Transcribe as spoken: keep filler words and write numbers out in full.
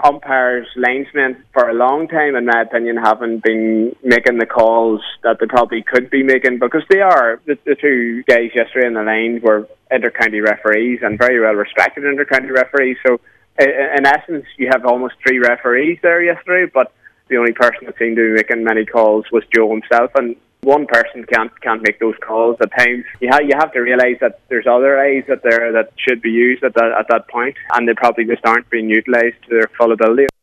umpires, linesmen for a long time, in my opinion, haven't been making the calls that they probably could be making, because they are. The, the two guys yesterday in the line were inter-county referees and very well respected inter-county referees. So in, in essence, you have almost three referees there yesterday, but the only person that seemed to be making many calls was Joe himself, and one person can't can't make those calls at times. You, ha- you have to realise that there's other eyes out there that should be used at that, at that point, and they probably just aren't being utilised to their full ability.